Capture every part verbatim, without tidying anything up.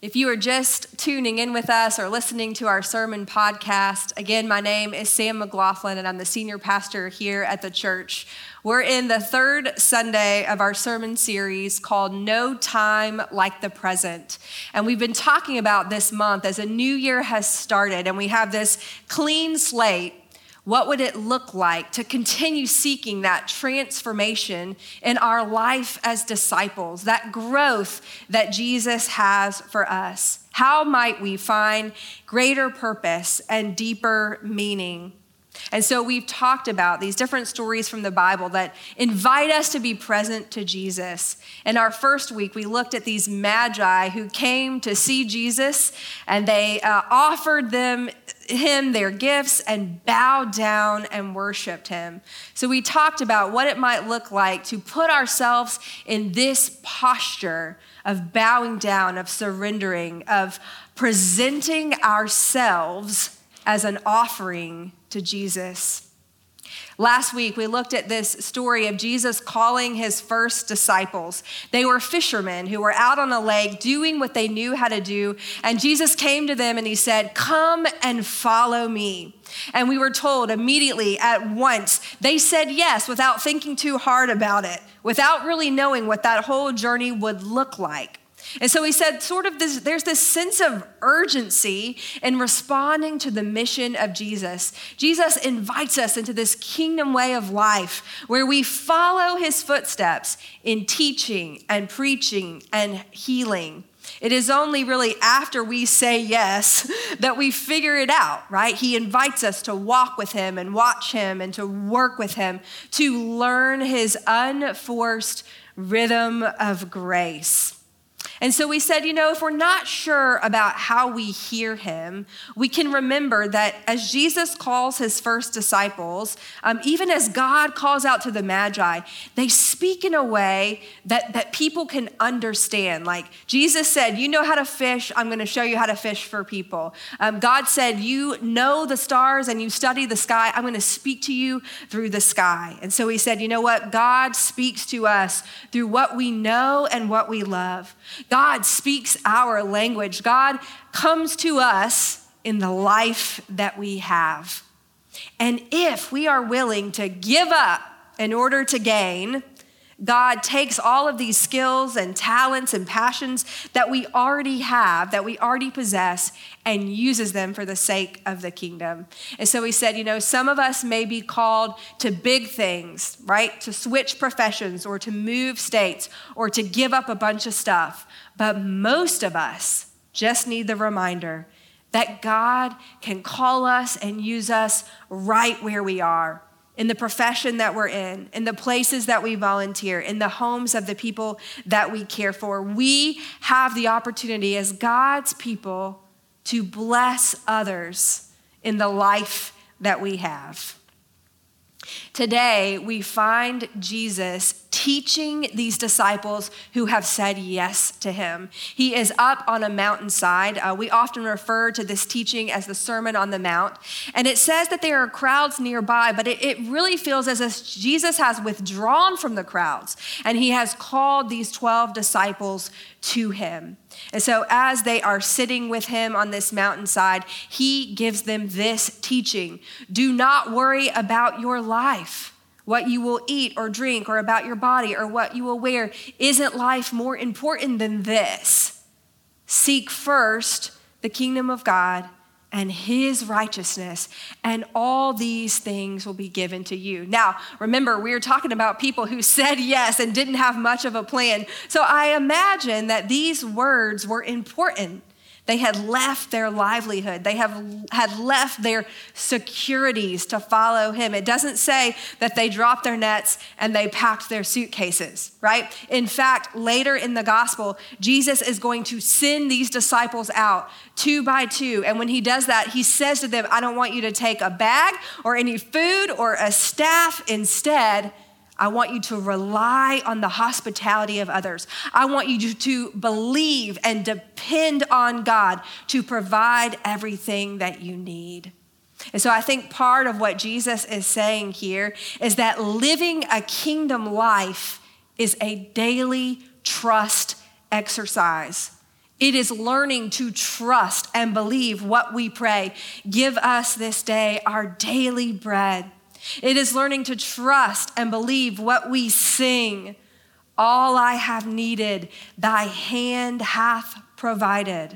If you are just tuning in with us or listening to our sermon podcast, again, my name is Sam McLaughlin, and I'm the senior pastor here at the church. We're in the third Sunday of our sermon series called No Time Like the Present. And we've been talking about this month as a new year has started, and we have this clean slate. What would it look like to continue seeking that transformation in our life as disciples, that growth that Jesus has for us? How might we find greater purpose and deeper meaning? And so we've talked about these different stories from the Bible that invite us to be present to Jesus. In our first week, we looked at these magi who came to see Jesus, and they uh, offered them him their gifts and bowed down and worshiped him. So we talked about what it might look like to put ourselves in this posture of bowing down, of surrendering, of presenting ourselves as an offering to Jesus. Last week, we looked at this story of Jesus calling his first disciples. They were fishermen who were out on a lake doing what they knew how to do. And Jesus came to them and he said, "Come and follow me." And we were told immediately at once, they said yes without thinking too hard about it, without really knowing what that whole journey would look like. And so he said, sort of this, there's this sense of urgency in responding to the mission of Jesus. Jesus invites us into this kingdom way of life where we follow his footsteps in teaching and preaching and healing. It is only really after we say yes that we figure it out, right? He invites us to walk with him and watch him and to work with him, to learn his unforced rhythm of grace. And so we said, you know, if we're not sure about how we hear him, we can remember that as Jesus calls his first disciples, um, even as God calls out to the Magi, they speak in a way that, that people can understand. Like Jesus said, you know how to fish, I'm going to show you how to fish for people. Um, God said, you know the stars and you study the sky, I'm going to speak to you through the sky. And so he said, you know what? God speaks to us through what we know and what we love. God speaks our language. God comes to us in the life that we have. And if we are willing to give up in order to gain, God takes all of these skills and talents and passions that we already have, that we already possess, and uses them for the sake of the kingdom. And so he said, you know, some of us may be called to big things, right? To switch professions or to move states or to give up a bunch of stuff. But most of us just need the reminder that God can call us and use us right where we are, in the profession that we're in, in the places that we volunteer, in the homes of the people that we care for. We have the opportunity as God's people to bless others in the life that we have. Today, we find Jesus teaching these disciples who have said yes to him. He is up on a mountainside. Uh, we often refer to this teaching as the Sermon on the Mount. And it says that there are crowds nearby, but it, it really feels as if Jesus has withdrawn from the crowds and he has called these twelve disciples to him. And so as they are sitting with him on this mountainside, he gives them this teaching. Do not worry about your life, what you will eat or drink, or about your body or what you will wear. Isn't life more important than this? Seek first the kingdom of God and his righteousness, and all these things will be given to you. Now, remember, we were talking about people who said yes and didn't have much of a plan. So I imagine that these words were important. They had left their livelihood. They have had left their securities to follow him. It doesn't say that they dropped their nets and they packed their suitcases, right? In fact, later in the gospel, Jesus is going to send these disciples out two by two. And when he does that, he says to them, I don't want you to take a bag or any food or a staff. Instead, I want you to rely on the hospitality of others. I want you to believe and depend on God to provide everything that you need. And so I think part of what Jesus is saying here is that living a kingdom life is a daily trust exercise. It is learning to trust and believe what we pray. Give us this day our daily bread. It is learning to trust and believe what we sing. All I have needed, thy hand hath provided.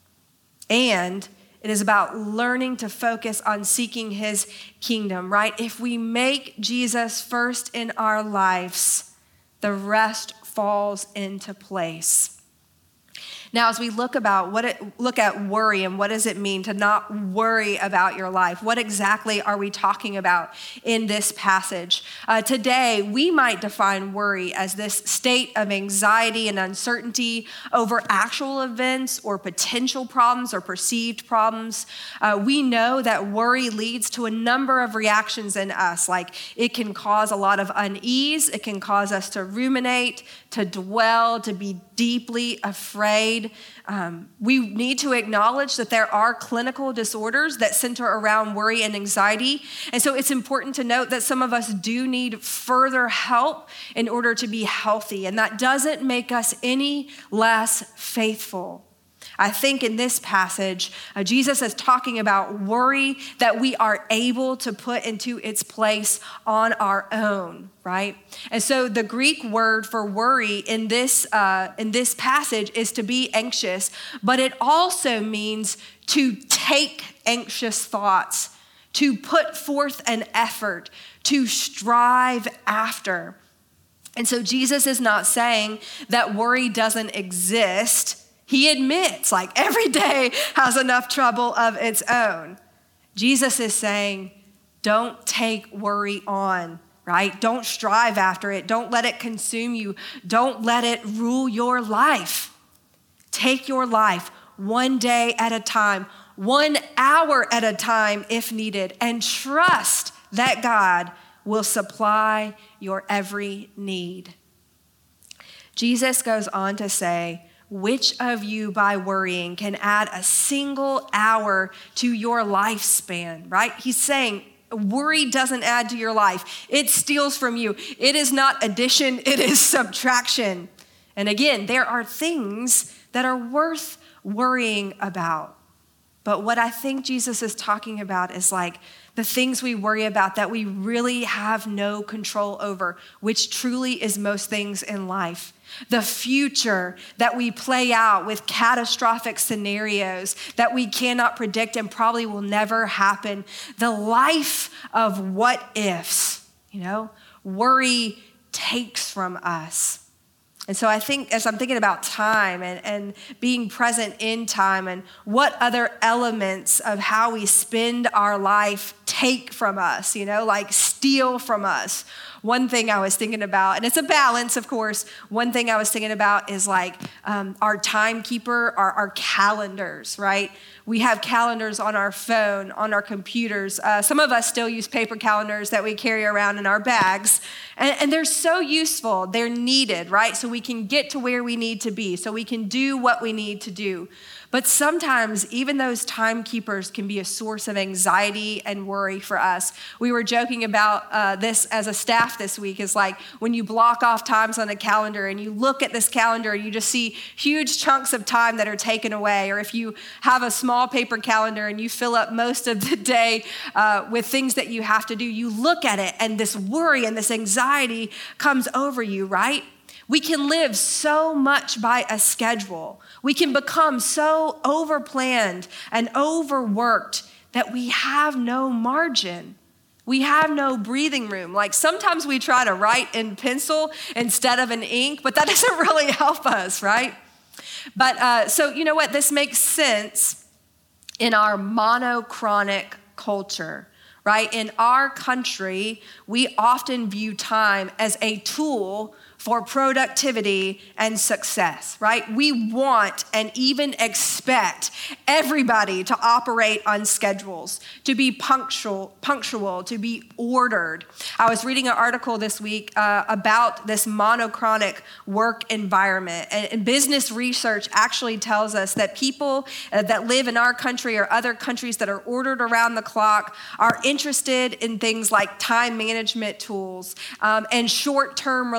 And it is about learning to focus on seeking his kingdom, right? If we make Jesus first in our lives, the rest falls into place. Now, as we look about what it, look at worry and what does it mean to not worry about your life, what exactly are we talking about in this passage? Uh, today, we might define worry as this state of anxiety and uncertainty over actual events or potential problems or perceived problems. Uh, we know that worry leads to a number of reactions in us, like it can cause a lot of unease, it can cause us to ruminate, to dwell, to be deeply afraid. Um, we need to acknowledge that there are clinical disorders that center around worry and anxiety. And so it's important to note that some of us do need further help in order to be healthy. And that doesn't make us any less faithful. I think in this passage, uh, Jesus is talking about worry that we are able to put into its place on our own, right? And so the Greek word for worry in this, uh, in this passage is to be anxious, but it also means to take anxious thoughts, to put forth an effort, to strive after. And so Jesus is not saying that worry doesn't exist. He admits, like, every day has enough trouble of its own. Jesus is saying, don't take worry on, right? Don't strive after it. Don't let it consume you. Don't let it rule your life. Take your life one day at a time, one hour at a time if needed, and trust that God will supply your every need. Jesus goes on to say, which of you by worrying can add a single hour to your lifespan, right? He's saying worry doesn't add to your life. It steals from you. It is not addition, it is subtraction. And again, there are things that are worth worrying about. But what I think Jesus is talking about is like the things we worry about that we really have no control over, which truly is most things in life. The future that we play out with catastrophic scenarios that we cannot predict and probably will never happen. The life of what ifs, you know, worry takes from us. And so I think as I'm thinking about time and, and being present in time and what other elements of how we spend our life take from us, you know, like steal from us. One thing I was thinking about, and it's a balance, of course, one thing I was thinking about is like um, our timekeeper, our, our calendars, right? We have calendars on our phone, on our computers. Uh, some of us still use paper calendars that we carry around in our bags, and, and they're so useful. They're needed, right? So we can get to where we need to be, so we can do what we need to do. But sometimes even those timekeepers can be a source of anxiety and worry for us. We were joking about uh, this as a staff this week. Is like when you block off times on a calendar and you look at this calendar, you just see huge chunks of time that are taken away. Or if you have a small paper calendar and you fill up most of the day uh, with things that you have to do, you look at it and this worry and this anxiety comes over you, right? We can live so much by a schedule. We can become so overplanned and overworked that we have no margin. We have no breathing room. Like sometimes we try to write in pencil instead of in ink, but that doesn't really help us, right? But uh, so you know what? This makes sense in our monochronic culture, right? In our country, we often view time as a tool for productivity and success, right? We want and even expect everybody to operate on schedules, to be punctual, punctual, to be ordered. I was reading an article this week uh, about this monochronic work environment, and, and business research actually tells us that people uh, that live in our country or other countries that are ordered around the clock are interested in things like time management tools um, and short-term relationships.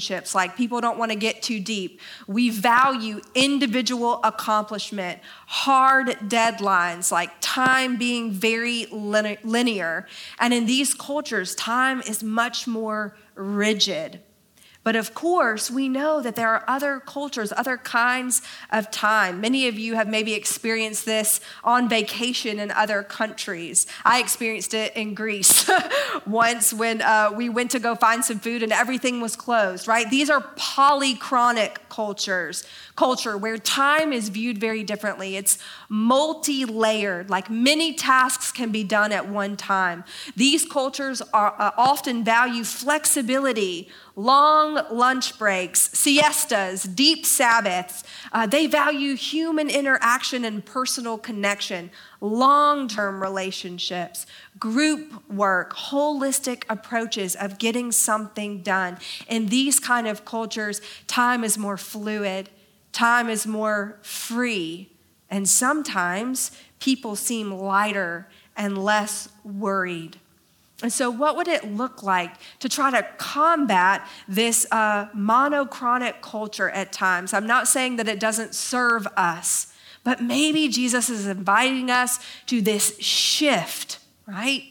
relationships, like people don't want to get too deep. We value individual accomplishment, hard deadlines, like time being very linear. And in these cultures, time is much more rigid. But of course, we know that there are other cultures, other kinds of time. Many of you have maybe experienced this on vacation in other countries. I experienced it in Greece once when uh, we went to go find some food and everything was closed, right? These are polychronic cultures, culture where time is viewed very differently. It's multi-layered, like many tasks can be done at one time. These cultures are, uh, often value flexibility, long lunch breaks, siestas, deep Sabbaths. Uh, they value human interaction and personal connection, long-term relationships, group work, holistic approaches of getting something done. In these kind of cultures, time is more fluid, time is more free, and sometimes people seem lighter and less worried. And so what would it look like to try to combat this uh, monochronic culture at times? I'm not saying that it doesn't serve us, but maybe Jesus is inviting us to this shift, right?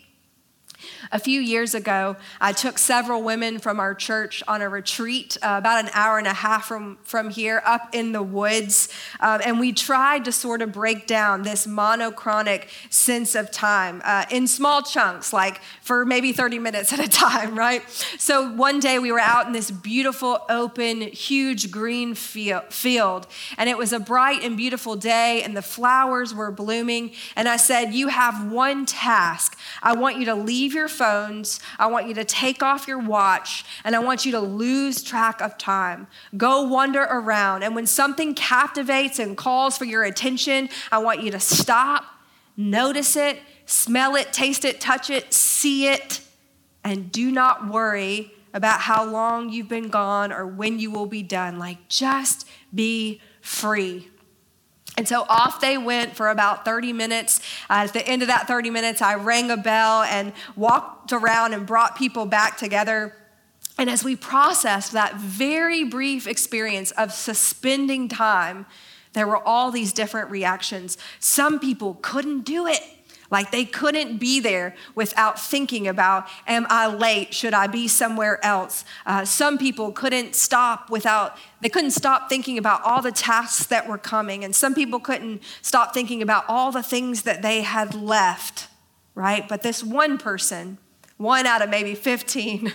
A few years ago, I took several women from our church on a retreat uh, about an hour and a half from, from here up in the woods. Um, and we tried to sort of break down this monochronic sense of time uh, in small chunks, like for maybe thirty minutes at a time, right? So one day we were out in this beautiful, open, huge green field. And it was a bright and beautiful day and the flowers were blooming. And I said, you have one task. I want you to leave your phones. I want you to take off your watch and I want you to lose track of time. Go wander around. And when something captivates and calls for your attention, I want you to stop, notice it, smell it, taste it, touch it, see it, and do not worry about how long you've been gone or when you will be done. Like, just be free. And so off they went for about thirty minutes. Uh, at the end of that thirty minutes, I rang a bell and walked around and brought people back together. And as we processed that very brief experience of suspending time, there were all these different reactions. Some people couldn't do it. Like they couldn't be there without thinking about, am I late? Should I be somewhere else? Uh, some people couldn't stop without, they couldn't stop thinking about all the tasks that were coming. And some people couldn't stop thinking about all the things that they had left, right? But this one person, one out of maybe fifteen,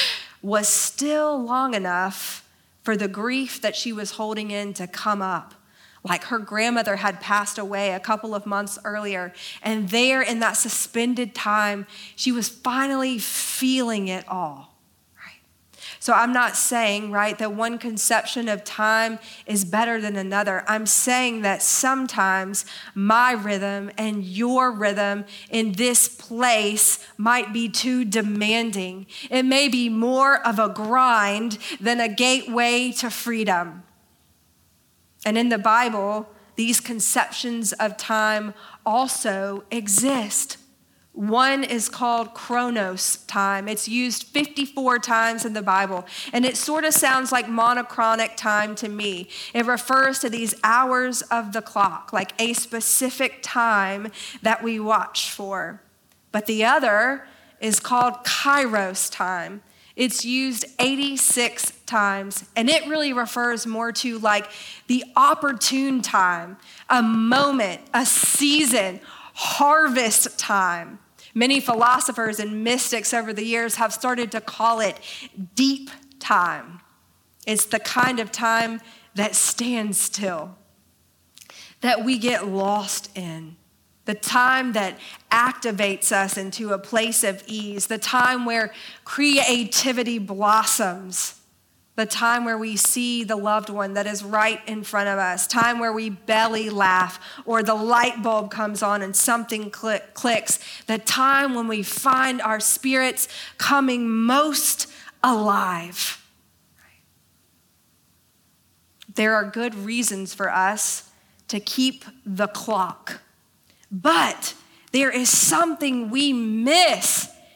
was still long enough for the grief that she was holding in to come up. Like her grandmother had passed away a couple of months earlier. And there in that suspended time, she was finally feeling it all, right? So I'm not saying, right, that one conception of time is better than another. I'm saying that sometimes my rhythm and your rhythm in this place might be too demanding. It may be more of a grind than a gateway to freedom. And in the Bible, these conceptions of time also exist. One is called chronos time. It's used fifty-four times in the Bible, and it sort of sounds like monochronic time to me. It refers to these hours of the clock, like a specific time that we watch for. But the other is called kairos time. It's used eighty-six times, and it really refers more to like the opportune time, a moment, a season, harvest time. Many philosophers and mystics over the years have started to call it deep time. It's the kind of time that stands still, that we get lost in. The time that activates us into a place of ease, the time where creativity blossoms, the time where we see the loved one that is right in front of us, time where we belly laugh or the light bulb comes on and something click, clicks, the time when we find our spirits coming most alive. There are good reasons for us to keep the clock. But there is something we miss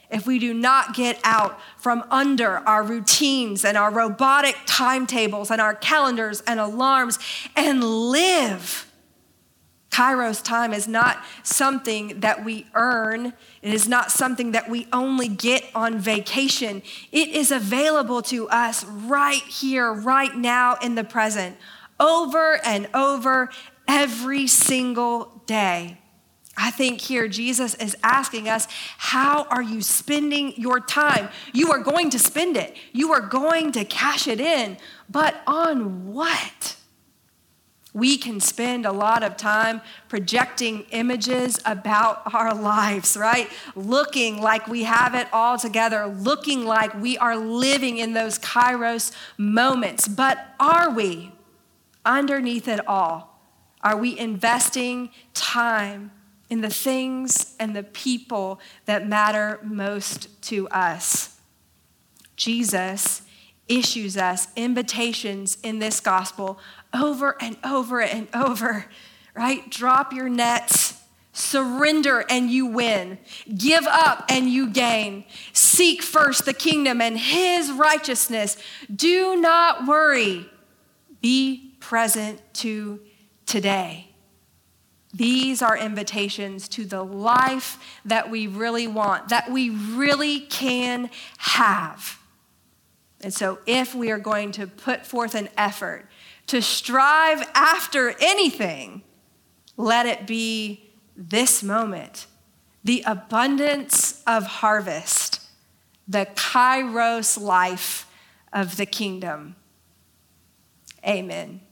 if we do not get out from under our routines and our robotic timetables and our calendars and alarms and live. Kairos time is not something that we earn. It is not something that we only get on vacation. It is available to us right here, right now in the present, over and over every single day. I think here Jesus is asking us, how are you spending your time? You are going to spend it. You are going to cash it in, but on what? We can spend a lot of time projecting images about our lives, right? Looking like we have it all together, looking like we are living in those Kairos moments. But are we, underneath it all, are we investing time in the things and the people that matter most to us? Jesus issues us invitations in this gospel over and over and over, right? Drop your nets, surrender and you win. Give up and you gain. Seek first the kingdom and his righteousness. Do not worry. Be present to today. These are invitations to the life that we really want, that we really can have. And so if we are going to put forth an effort to strive after anything, let it be this moment, the abundance of harvest, the Kairos life of the kingdom. Amen.